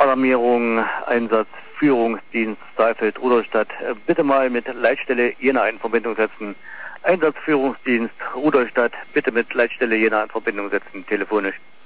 Alarmierung, Einsatz, Führungsdienst, Saalfeld, Rudolstadt. Bitte mal mit Leitstelle Jena in Verbindung setzen. Einsatz, Führungsdienst, Rudolstadt, bitte mit Leitstelle Jena in Verbindung setzen, telefonisch.